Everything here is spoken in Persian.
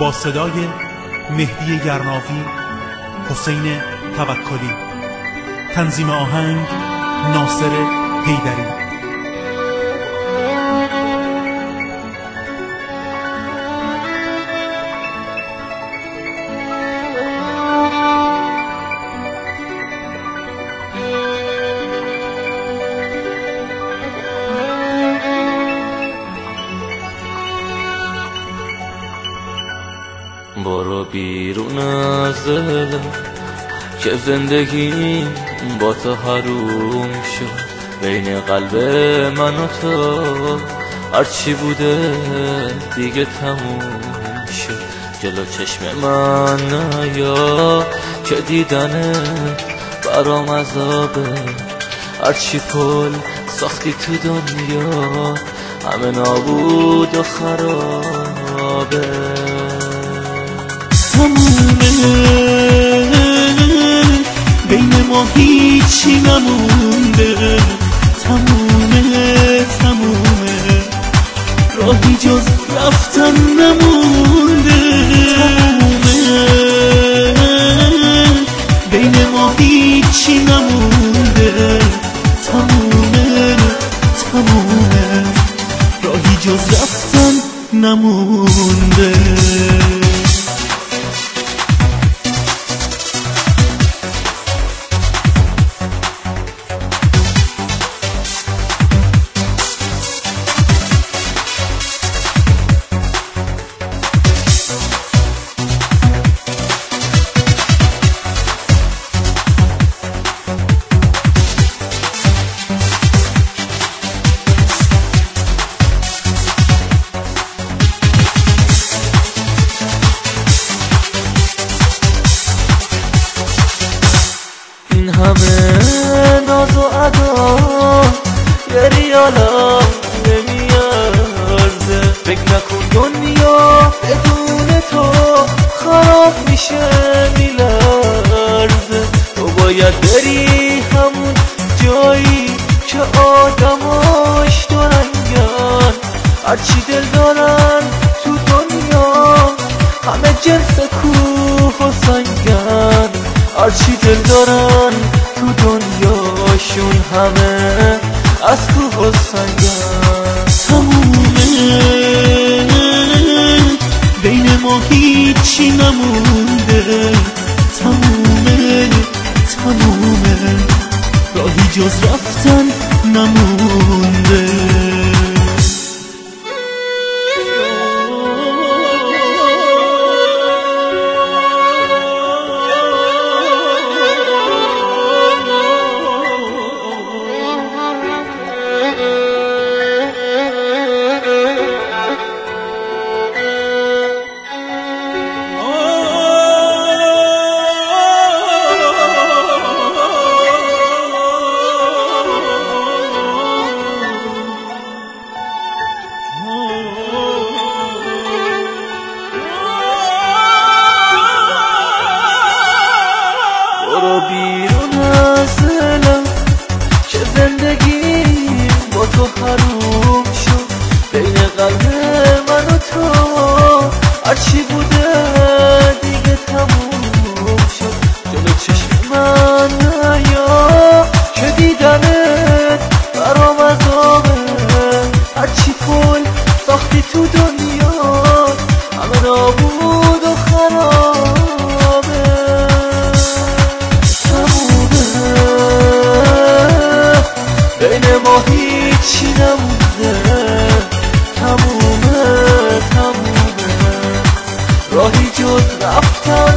با صدای مهدی گرناوی، حسین توکلی، تنظیم آهنگ ناصر حیدری. برو بیرون از دلم که زندگی با تو حروم شد، بین قلب من و تو هرچی بوده دیگه تموم شد. جلو چشم من نیا که دیدنه برام عذابه، هرچی پل ساختی تو دنیا همه نابود و خرابه. تمومه بین ما هیچی نمونده، تمومه راهی جز رفتن نمونده. تمومه بین ما هیچی نمونده، تمومه راهی جز رفتن نمونده. همه ناز و ادا یه ریالم نمیارزه، فکر نکن دنیا بدون تو خراب میشه میلرزه. تو باید بری همون جایی که آدماش دارنگن، هرچی دل دارن تو دنیا همه جنس کوه و سنگن، هرچی دل دارن تو دنیاشون همه از کوه و سنگن. تمومه بین ما هیچی نمونده، تمومه راهی جز رفتن نمونده. برو بیرون از دلم که زندگی با تو حروم شد، بین قلب من و تو هرچی بوده دیگه تموم شد. جلو چشم من نیا که دیدنت برام عذابه، هرچی پل ساختی تو دنیا همه نابود و خرابه. بین ما هیچی نمونده، تمومه راهی جز رفتن